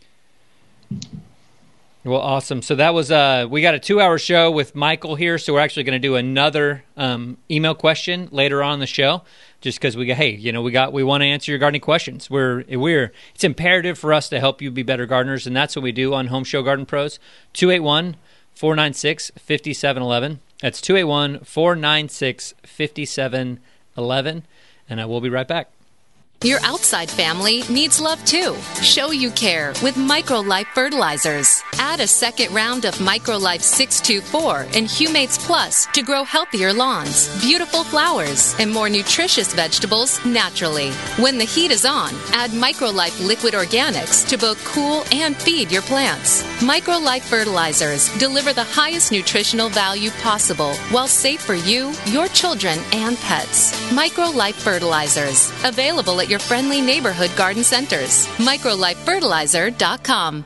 Well, awesome. So that was uh, we got a two-hour show with Michael here. So we're actually going to do another um, email question later on in the show, just because we go, hey, you know, we got we want to answer your gardening questions. We're we're it's imperative for us to help you be better gardeners, and that's what we do on Home Show Garden Pros. two eight one, four nine six, five seven one one. That's two eight one, four nine six, five seven one one, and I will be right back. Your outside family needs love too. Show you care with MicroLife fertilizers. Add a second round of MicroLife six two four and Humates Plus to grow healthier lawns, beautiful flowers, and more nutritious vegetables naturally. When the heat is on, add MicroLife Liquid Organics to both cool and feed your plants. MicroLife fertilizers deliver the highest nutritional value possible while safe for you, your children, and pets. MicroLife fertilizers, available at your friendly neighborhood garden centers. microlife fertilizer dot com.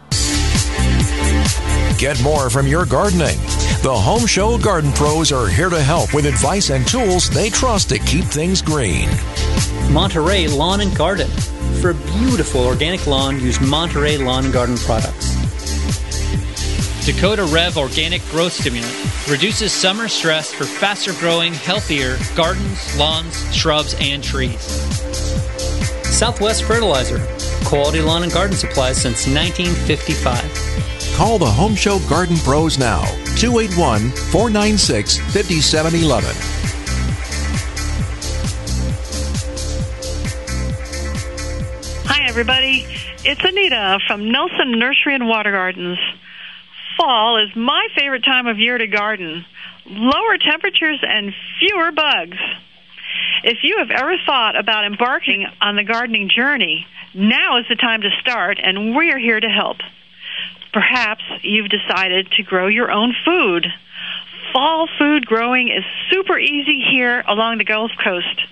Get more from your gardening. The Home Show Garden Pros are here to help with advice and tools they trust to keep things green. Monterey Lawn and Garden. For a beautiful organic lawn, use Monterey Lawn and Garden products. Dakota Rev Organic Growth Stimulant reduces summer stress for faster growing, healthier gardens, lawns, shrubs, and trees. Southwest Fertilizer, quality lawn and garden supplies since nineteen fifty-five. Call the Home Show Garden Pros now, two eight one, four nine six, five seven one one. Hi, everybody. It's Anita from Nelson Nursery and Water Gardens. Fall is my favorite time of year to garden. Lower temperatures and fewer bugs. If you have ever thought about embarking on the gardening journey, now is the time to start, and we're here to help. Perhaps you've decided to grow your own food. Fall food growing is super easy here along the Gulf Coast.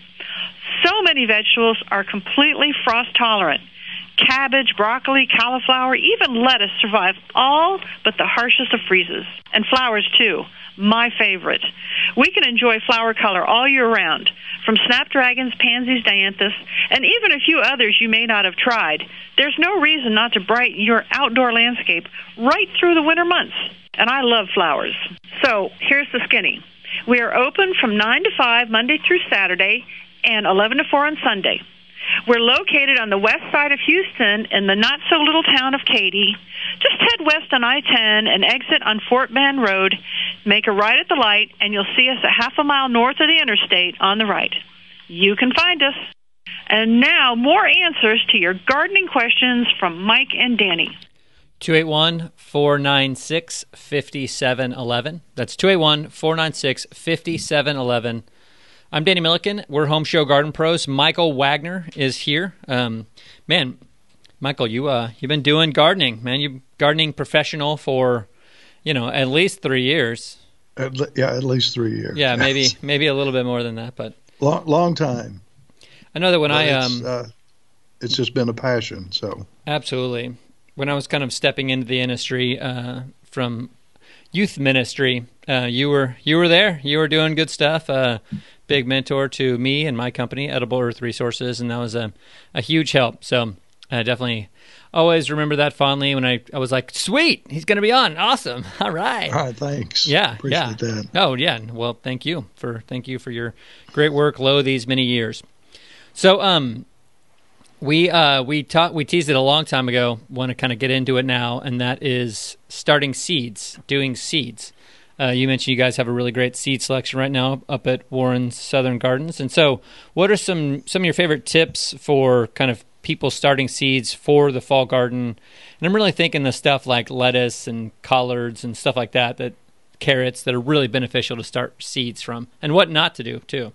So many vegetables are completely frost tolerant. Cabbage, broccoli, cauliflower, even lettuce survive all but the harshest of freezes. And flowers, too. My favorite. We can enjoy flower color all year round, from snapdragons, pansies, dianthus, and even a few others you may not have tried. There's no reason not to brighten your outdoor landscape right through the winter months. And I love flowers. So here's the skinny. We are open from nine to five Monday through Saturday and eleven to four on Sunday. We're located on the west side of Houston in the not-so-little town of Katy. Just head west on I ten and exit on Fort Bend Road. Make a right at the light, and you'll see us a half a mile north of the interstate on the right. You can find us. And now, more answers to your gardening questions from Mike and Danny. two eight one, four nine six, five seven one one. That's two eight one, four nine six, five seven one one. I'm Danny Milliken. We're Home Show Garden Pros. Michael Wagner is here. Um, man, Michael, you uh, you've been doing gardening, man. You've gardening professional for, you know, at least three years. At le- yeah, at least three years. Yeah, maybe maybe a little bit more than that, but long, long time. I know that when but I it's, um, uh, it's just been a passion. So absolutely, when I was kind of stepping into the industry uh, from youth ministry, uh, you were you were there. You were doing good stuff. Uh, big mentor to me and my company, Edible Earth Resources, and that was a, a huge help. So I definitely always remember that fondly when I, I was like, sweet, he's going to be on. Awesome. All right. All right, thanks. Yeah, Appreciate yeah. that. Oh, yeah. Well, thank you for thank you for your great work, lo, these many years. So um, we uh, we taught we teased it a long time ago. Want to kind of get into it now, and that is starting seeds, doing seeds. Uh, you mentioned you guys have a really great seed selection right now up at Warren's Southern Gardens. And so what are some, some of your favorite tips for kind of people starting seeds for the fall garden? And I'm really thinking the stuff like lettuce and collards and stuff like that, that carrots that are really beneficial to start seeds from, and what not to do too.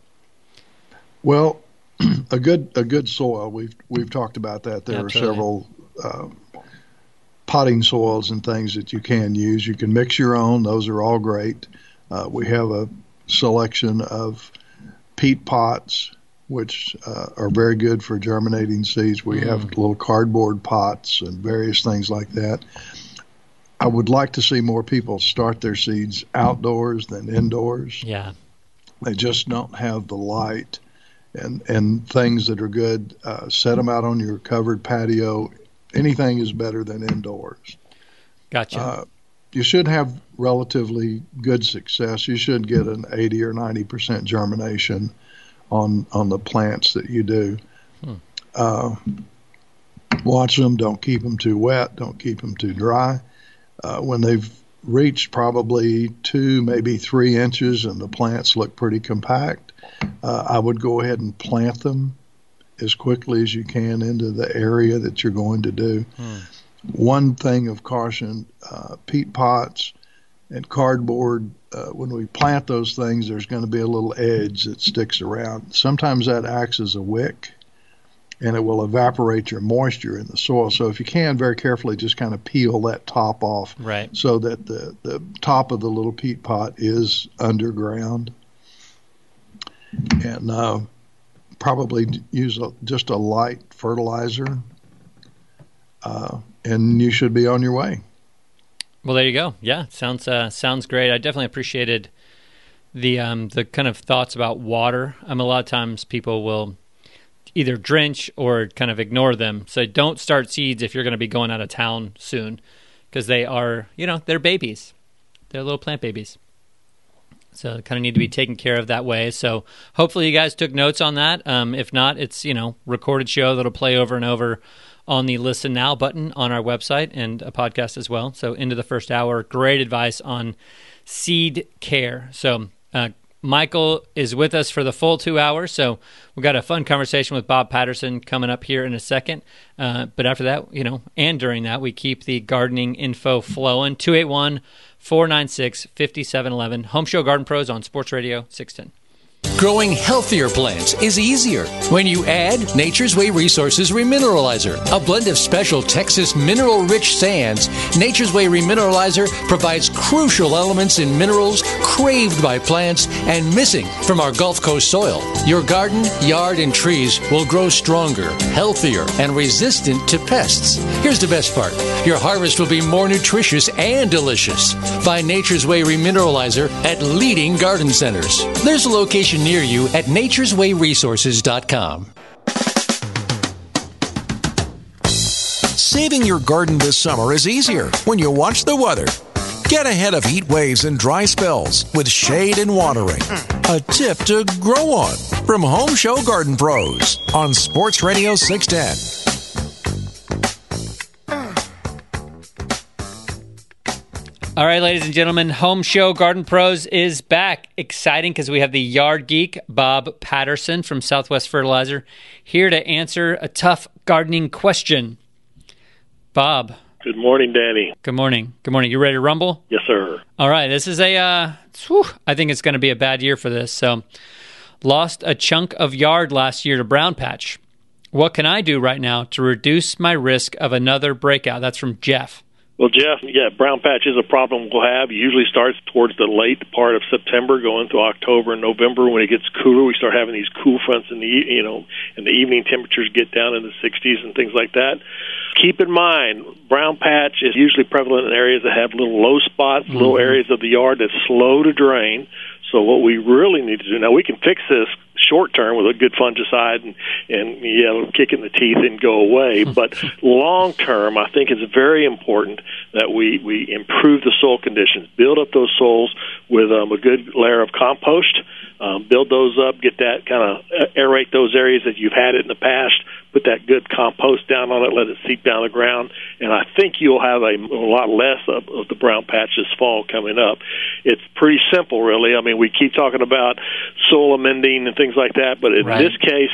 Well, a good a good soil, we've we've talked about that. There Absolutely. are several uh, potting soils and things that you can use. You can mix your own. Those are all great. Uh, we have a selection of peat pots, which uh, are very good for germinating seeds. We mm. have little cardboard pots and various things like that. I would like to see more people start their seeds outdoors than indoors. Yeah. They just don't have the light and, and things that are good. Uh, set them out on your covered patio. Anything is better than indoors. Gotcha. Uh, you should have relatively good success. You should get an eighty or ninety percent germination on on the plants that you do. Hmm. Uh, watch them. Don't keep them too wet. Don't keep them too dry. Uh, when they've reached probably two, maybe three inches and the plants look pretty compact, uh, I would go ahead and plant them as quickly as you can into the area that you're going to do. Hmm. One thing of caution, uh, peat pots and cardboard, uh, when we plant those things, there's going to be a little edge that sticks around. Sometimes that acts as a wick, and it will evaporate your moisture in the soil. So if you can, very carefully just kind of peel that top off, right, so that the, the top of the little peat pot is underground. And uh, probably use a, just a light fertilizer, uh, and you should be on your way. Well, there you go. Yeah, sounds uh, sounds great. I definitely appreciated the um, the kind of thoughts about water. Um, a lot of times people will either drench or kind of ignore them. So don't start seeds if you're going to be going out of town soon, because they are, you know, they're babies. They're little plant babies. So kind of need to be taken care of that way. So hopefully you guys took notes on that. Um, if not, it's, you know, recorded show that'll play over and over on the Listen Now button on our website and a podcast as well. So into the first hour, great advice on seed care. So uh, Michael is with us for the full two hours, so we've got a fun conversation with Bob Patterson coming up here in a second. Uh, but after that, you know, and during that, we keep the gardening info flowing. two eight one, four nine six, five seven one one. Home Show Garden Pros on Sports Radio six ten. Growing healthier plants is easier when you add Nature's Way Resources Remineralizer, a blend of special Texas mineral-rich sands. Nature's Way Remineralizer provides crucial elements in minerals craved by plants and missing from our Gulf Coast soil. Your garden, yard, and trees will grow stronger, healthier, and resistant to pests. Here's the best part. Your harvest will be more nutritious and delicious. Find Nature's Way Remineralizer at leading garden centers. There's a location near you at nature's way resources dot com. Saving your garden this summer is easier when you watch the weather. Get ahead of heat waves and dry spells with shade and watering. A tip to grow on from Home Show Garden Pros on Sports Radio six ten. All right, ladies and gentlemen, Home Show Garden Pros is back. Exciting because we have the yard geek, Bob Patterson from Southwest Fertilizer, here to answer a tough gardening question. Bob. Good morning, Danny. Good morning. Good morning. You ready to rumble? Yes, sir. All right, this is a, uh, whew, I think it's going to be a bad year for this. So, lost a chunk of yard last year to brown patch. What can I do right now to reduce my risk of another breakout? That's from Jeff. Well, Jeff, yeah, brown patch is a problem we'll have. It usually starts towards the late part of September, going to October and November. When it gets cooler, we start having these cool fronts in the, you know, and the evening temperatures get down in the sixties and things like that. Keep in mind, brown patch is usually prevalent in areas that have little low spots, mm-hmm. little areas of the yard that's slow to drain. So what we really need to do, now we can fix this short term with a good fungicide and, and yeah, it'll kick in the teeth and go away. But long term, I think it's very important that we, we improve the soil conditions, build up those soils with um, a good layer of compost, um, build those up, get that kind of aerate those areas that you've had it in the past, put that good compost down on it, let it seep down the ground, and I think you'll have a, a lot less of, of the brown patch this fall coming up. It's pretty simple, really. I mean, we keep talking about soil amending and things like that, but in right. this case,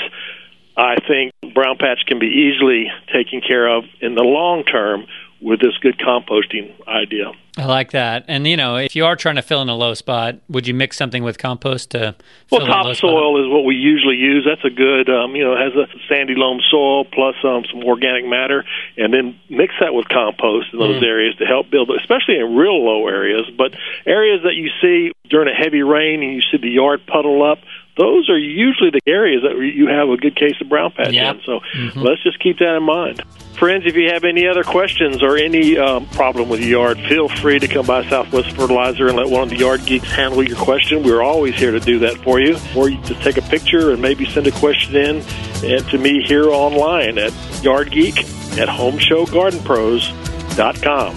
I think brown patch can be easily taken care of in the long term with this good composting idea. I like that. And, you know, if you are trying to fill in a low spot, would you mix something with compost to fill well, in a low spot? Well, topsoil is what we usually use. That's a good, um, you know, it has a sandy loam soil plus um, some organic matter, and then mix that with compost in those mm. areas to help build, especially in real low areas. But areas that you see during a heavy rain and you see the yard puddle up, those are usually the areas that you have a good case of brown patch yep. in. So mm-hmm. let's just keep that in mind. Friends, if you have any other questions or any um, problem with your yard, feel free to come by Southwest Fertilizer and let one of the yard geeks handle your question. We're always here to do that for you. Or you just take a picture and maybe send a question in and to me here online at yardgeek at home show garden pros dot com.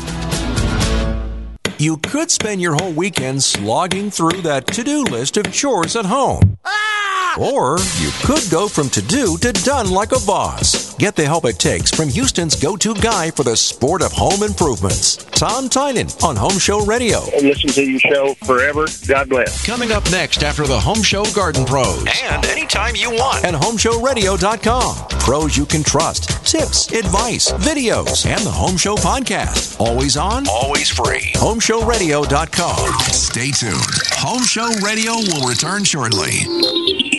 You could spend your whole weekend slogging through that to-do list of chores at home. Or you could go from to-do to done like a boss. Get the help it takes from Houston's go-to guy for the sport of home improvements, Tom Tynan on Home Show Radio. Listen to your show forever. God bless. Coming up next after the Home Show Garden Pros. And anytime you want at home show radio dot com. Pros you can trust, tips, advice, videos, and the Home Show podcast. Always on, always free. home show radio dot com. Stay tuned. Home Show Radio will return shortly.